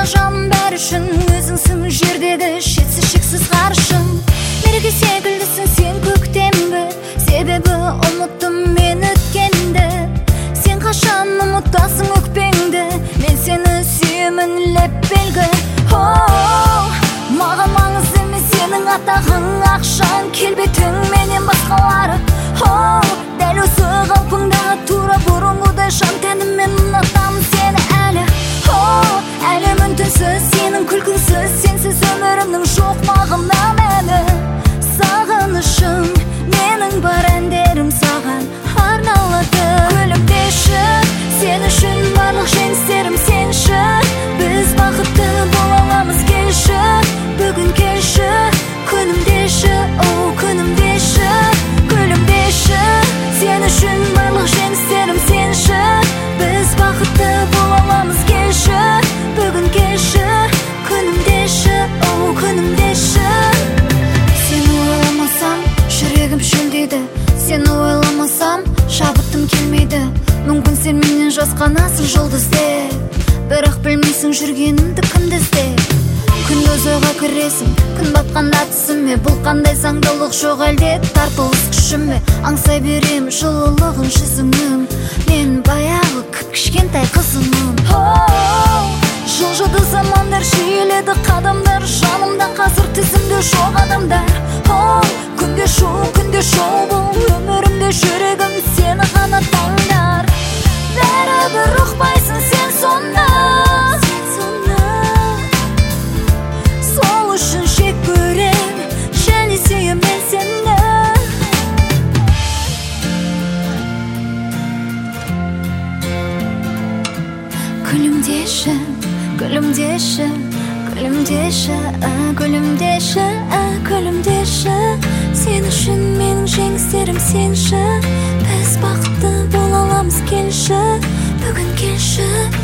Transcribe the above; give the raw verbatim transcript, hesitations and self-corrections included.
Сага жаным бәрі үшін, өзіңсің жердегі шетсіз шексіз ғарышым. Мереке секілдісің сен көктемгі, себебі ұмыттым мен өткенді. Сен қашан ұмытасың өкпеңді, мен сені сүйемін леп белгі. Оу, маған маңызды емес сенің атағың, ақшаң, келбетің менен басқалары. Оу, дәл осы қалпыңдағы тура бұрынғыдай жан тәніммен ұнатамын сені әлі. Оу, әлемін түнсіз, сенің күлкіңсіз, сенсіз өмірімнің жоқ мағына мәні. Сағынышым, менің бар әндерім саған арналады. Күлімдеші, сен үшін барлық жеңістерім сенші. Біз бақытты бола аламыз, келші, бүгін келші. Күнімдеші, оу күнімдеші, күлімдеші, сен үшін барлық жеңістерім сенші. Біз бақытты бола аламыз, келші, бүгін келші. Күнімдеші, оу күнімдеші. Сені ойламасам жүрегім шөлдейді, сені ойламасам шабыттым келмейді. Мүмкін сен менен жасқанасың жұлдыз деп, бірақ білмейсің жүргенімді кімді іздеп. Күндіз ойға кіресің, күн батқанда түсіме, бұл қандай заңдылық жоқ әлде тартылыс күшіме. Аңсай берем жылылығын жүзіңнің, мен баяғы кіп-кішкентай қызымын. Оу, жылжыды замандар, жиіледі қадамдар, жанымда қазір тізімде жоқ адамдар. Оу, күнде шоу, күнде шоу бұл өмірімде, жүрегім сені ғана таңдар. Бәрібір ұқпайсың сен сонда, сол үшін шек көрем, және сүйем мен сені. Күлімдеші, күлімдеші, күлімдеші, күлімдеші, күлімдеші. Сен үшін менің жеңістерім сенші. Біз бақытты бола аламыз, келші, бүгін келші.